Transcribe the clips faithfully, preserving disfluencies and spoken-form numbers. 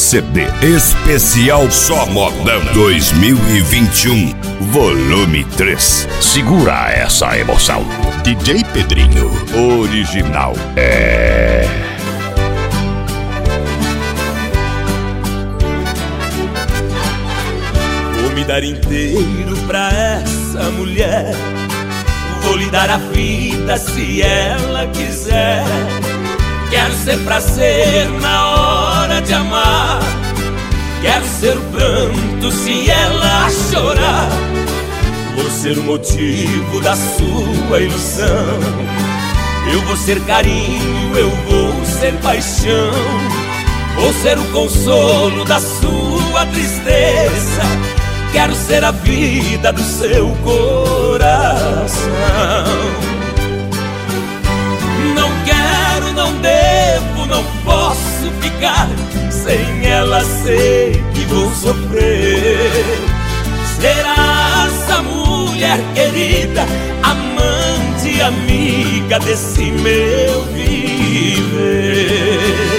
C D especial Só Modão dois mil e vinte e um, volume três. Segura essa emoção. D J Pedrinho, original. É... Vou me dar inteiro pra essa mulher, vou lhe dar a vida se ela quiser. Quero ser prazer na hora de amar, quero ser pranto se ela chorar. Vou ser o motivo da sua ilusão, eu vou ser carinho, eu vou ser paixão. Vou ser o consolo da sua tristeza, quero ser a vida do seu coração. Não quero, não devo, não posso ficar sem ela, sei que vou sofrer. Será essa mulher querida, amante, amiga desse meu viver.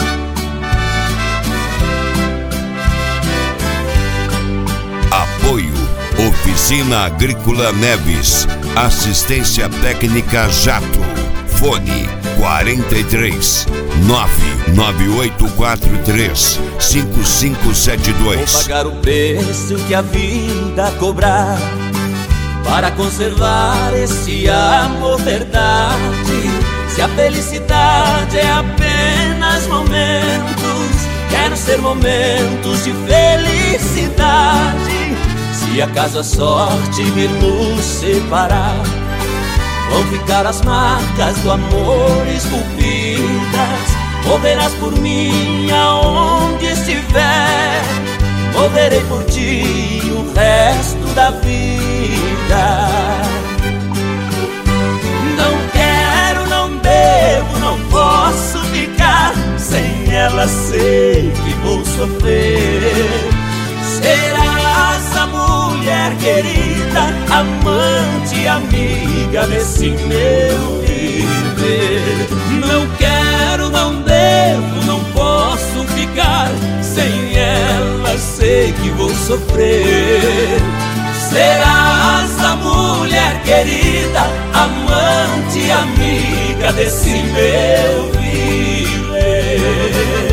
Apoio Oficina Agrícola Neves, assistência técnica Jato. Fone quarenta e três, nove nove oito quatro três, cinco cinco sete dois. Vou pagar o preço que a vida cobrar para conservar esse amor verdade. Se a felicidade é apenas momentos, quero ser momentos de felicidade. Se acaso a sorte vir nos separar, vão ficar as marcas do amor esculpidas. Morrerás por mim aonde estiver, morrerei por ti o resto da vida. Não quero, não devo, não posso ficar sem ela, sei que vou sofrer. Será essa mulher querida, amante, amiga desse meu viver. Não quero, não devo, não posso ficar sem ela, sei que vou sofrer. Será essa mulher querida, amante, amiga desse meu viver.